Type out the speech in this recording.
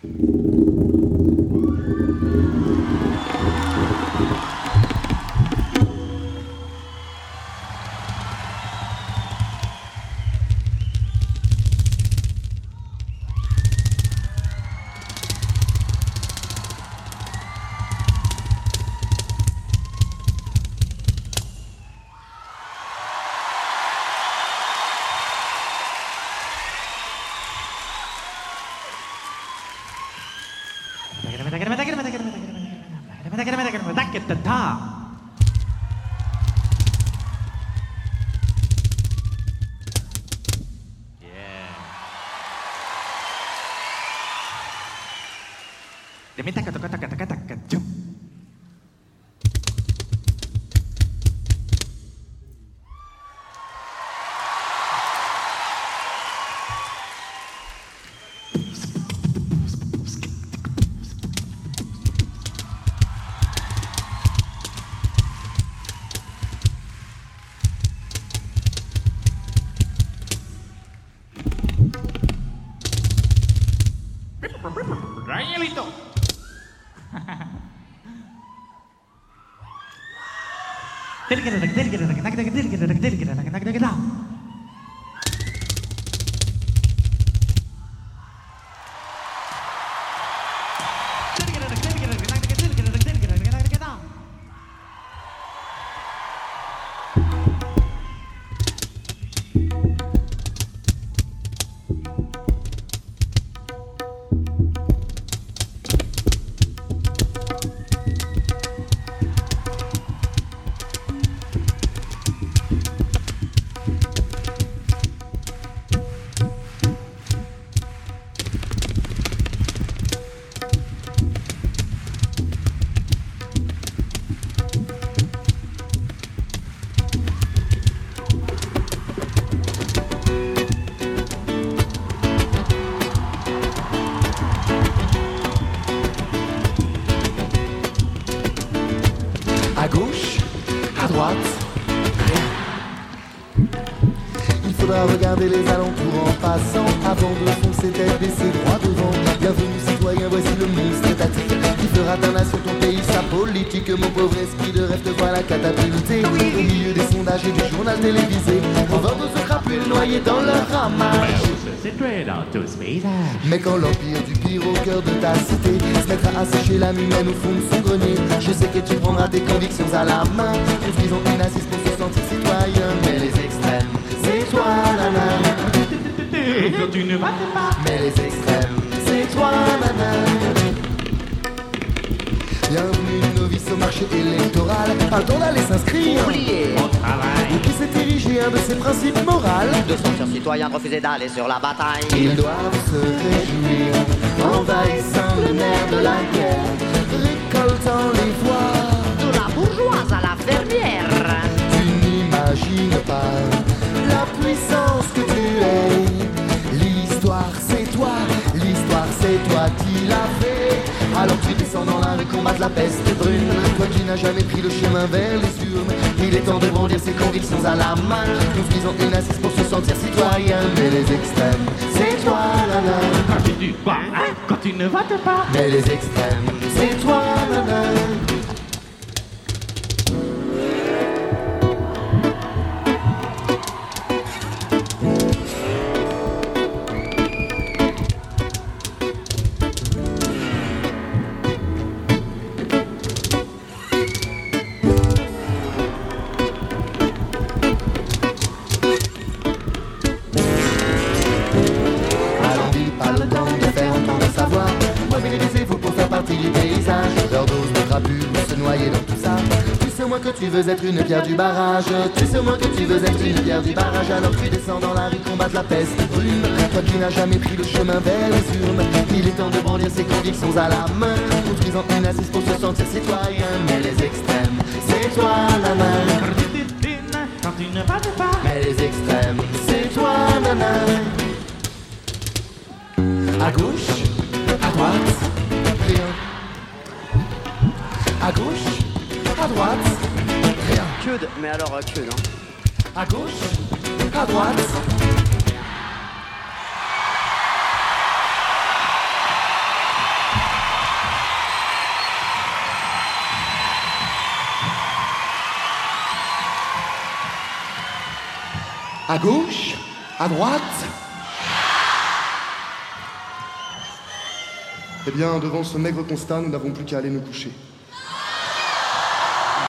Danielito. À gauche, à droite, rien. Il faudra regarder les alentours en passant avant de foncer tête baissée droit devant. Bienvenue citoyen, voici le monstre étatique qui fera ta nation, ton pays, sa politique. Mon pauvre esprit de rêve te voilà catapulté au milieu des sondages et du journal télévisé. On va tous se crapules noyés dans leur ramage. Mais quand l'empire du pire au cœur de ta cité se mettra à sécher l'âme humaine au fond de son grenier, je sais que tu prendras tes convictions à la main, construisons une assise pour se sentir citoyen. Mais les extrêmes, c'est toi nana. Tu ne vas pas. Mais les extrêmes, c'est toi nana. Bienvenue novice au marché électoral, pas le temps d'aller s'inscrire. Oubliez Ou qui s'est érigé un de ses principes moraux, de sentir citoyen, de refuser d'aller sur la bataille. ils doivent se réjouir, envahissant le nerf de la guerre, récoltant les voix. De la bourgeoise à la fermière. Tu n'imagines pas la puissance que tu es. L'histoire c'est toi qui l'as fait. Alors tu descends dans la rue combattre la peste brune. Toi qui n'as jamais pris le chemin vers les urnes, il est temps de brandir ses convictions à la main. Nous visons une assise pour se sentir citoyen. Mais les extrêmes, c'est toi nana. Quand tu vas, quand tu ne vas pas. Mais les extrêmes, c'est toi nana. Que tu veux être une pierre du barrage, tu sais au moins que tu veux être une pierre du barrage. Alors tu descends dans la rue combattre la peste brune. Toi qui n'as jamais pris le chemin vers les urnes, il est temps de brandir ses convictions à la main, construisant une assise pour se sentir citoyen. Mais les extrêmes, c'est toi la main. Quand tu ne vas pas. Mais les extrêmes, c'est toi nana. À gauche, à droite, rien. À gauche, à droite, rien. Que de... Mais alors, que non. À gauche, à droite. À gauche? À droite? Eh bien, devant ce maigre constat, nous n'avons plus qu'à aller nous coucher.